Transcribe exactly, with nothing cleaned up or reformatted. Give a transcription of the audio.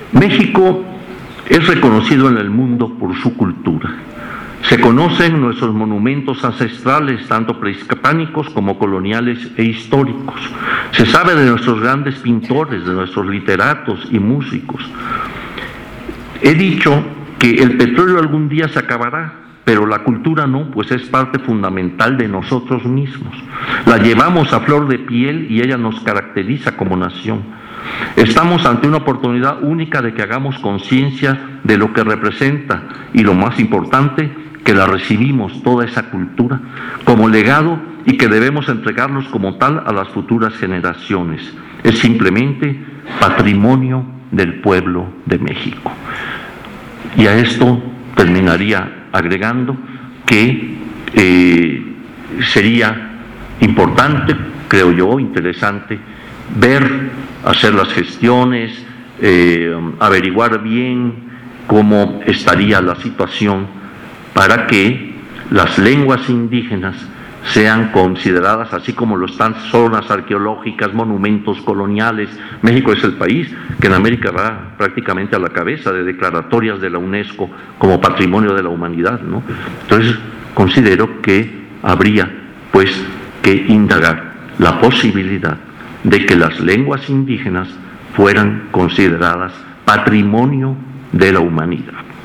México es reconocido en el mundo por su cultura. Se conocen nuestros monumentos ancestrales, tanto prehispánicos como coloniales e históricos. Se sabe de nuestros grandes pintores, de nuestros literatos y músicos. He dicho que el petróleo algún día se acabará, pero la cultura no, pues es parte fundamental de nosotros mismos. La llevamos a flor de piel y ella nos caracteriza como nación. Estamos ante una oportunidad única de que hagamos conciencia de lo que representa y, lo más importante, que la recibimos, toda esa cultura, como legado y que debemos entregarlos como tal a las futuras generaciones. Es simplemente patrimonio del pueblo de México. Y a esto terminaría agregando que eh, sería importante, creo yo, interesante, ver, hacer las gestiones, eh, averiguar bien cómo estaría la situación para que las lenguas indígenas sean consideradas, así como lo están zonas arqueológicas, monumentos coloniales. México es el país que en América va prácticamente a la cabeza de declaratorias de la UNESCO como patrimonio de la humanidad, ¿no? Entonces, considero que habría, pues, que indagar la posibilidad de que las lenguas indígenas fueran consideradas patrimonio de la humanidad.